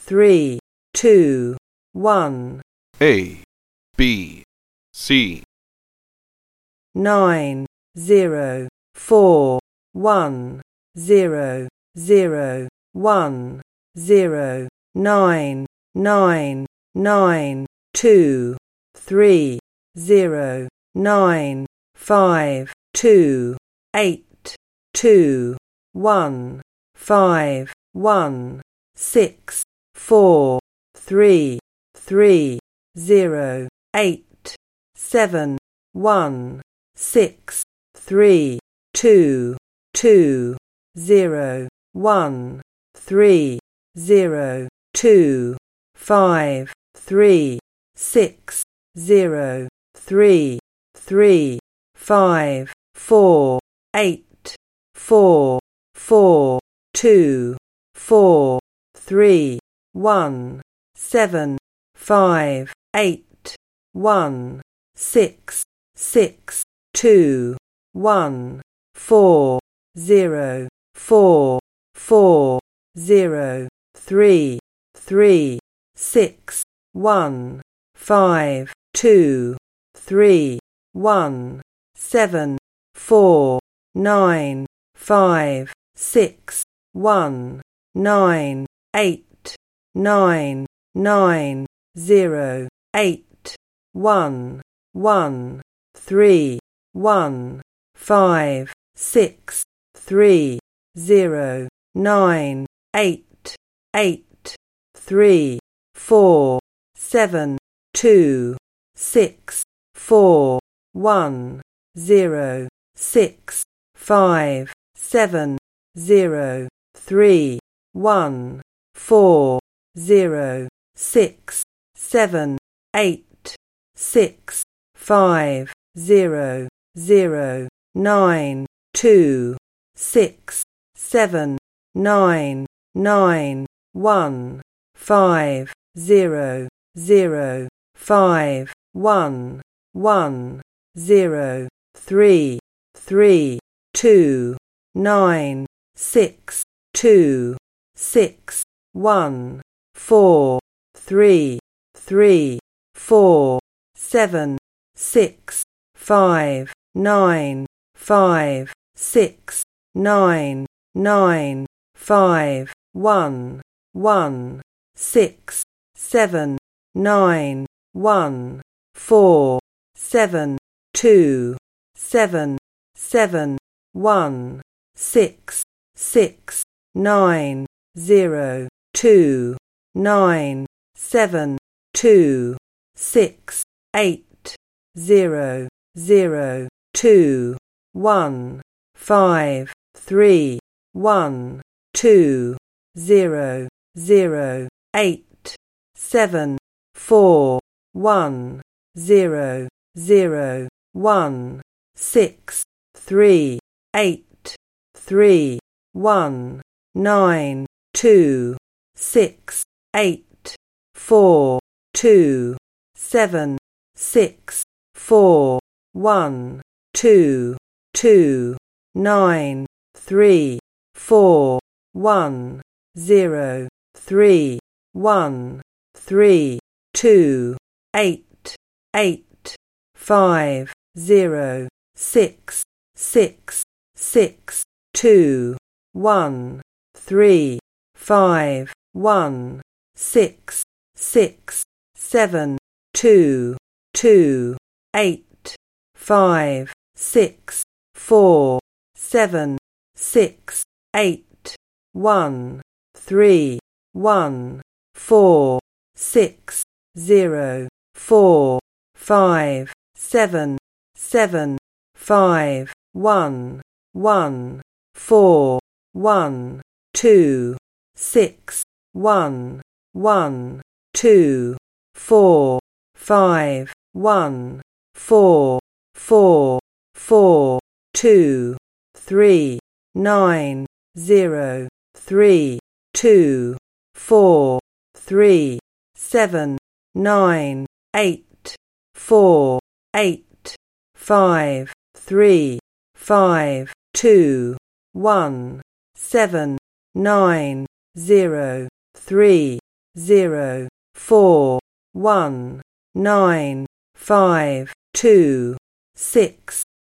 3, 2, 1. A, B, C. 9, 0, 4, 1, 0, 0, 1, 0, 9, 9, 9, 2, 3, 0, 9, 5, 2, 8, 2, 1, 5, 1, 6, 4, 3, 3, 0, 8, 7, 1, 6, 3, 2, 2, 0, 1, 3, 0, 2, 5, 3, 6, 0, 3, 3, 5, 4, 8, 4, 4, 2, 4, 3, 1, 7, 5, 8, 1, 6, 6, 2, 1, 4, 0, 4, 4, 0, 3, 3, 6, 1, 5, 2, 3, 1, 7, 4, 9, 5, 6, 1, 9, 8, 9, 9, 0, 8, 1, 1, 3, 1, 5, 6, 3, 0, 9, 8, 8, 3, 4, 7, 2, 6, 4, 1, 0, 6, 5, 7, 0, 3, 1, 4, 0, 6, 7, 8, 6, 5, 0, 0, 9, 2, 6, 7, 9, 9, 1, 5, 0, 0, 5, 1, 1, 0, 3, 3, 2, 9, 6, 2, 6, 1, 4, 3, 3, 4, 7, 6, 5, 9, 5, 6, 9, 9, 5, 1, 1, 6, 7, 9, 1, 4, 7, 2, 7, 7, 1, 6, 6, 9, 0, 2, 9, 7, 2, 6, 8, 0, 0, 2, 1, 5, 3, 1, 2, 0, 0, 8, 7, 4, 1, 0, 0, 1, 6, 3, 8, 3, 1, 9, 2, 6, 8, 4, 2, 7, 6, 4, 1, 2, 2, 9, 3, 4, 1, 0, 3, 1, 3, 2, 8, 8, 5, 0, 6, 6, 6, 2, 1, 3, 5, 1, 6, 6, 7, 2, 2, 8, 5, 6, 4, 7, 6, 8, 1, 3, 1, 4, 6, 0, 4, 5, 7, 7, 5, 1, 1, 4, 1, 2, 6, 1, 1, 2, 4, 5, 1, 4, 4, 4, 2, 3, 9, 0, 3, 2, 4, 3, 7, 9, 8, 4, 8, 5, 3, 5, 2, 1, 7, 9, 0, 3, 0, 4, 1, 9, 5, 2, 6.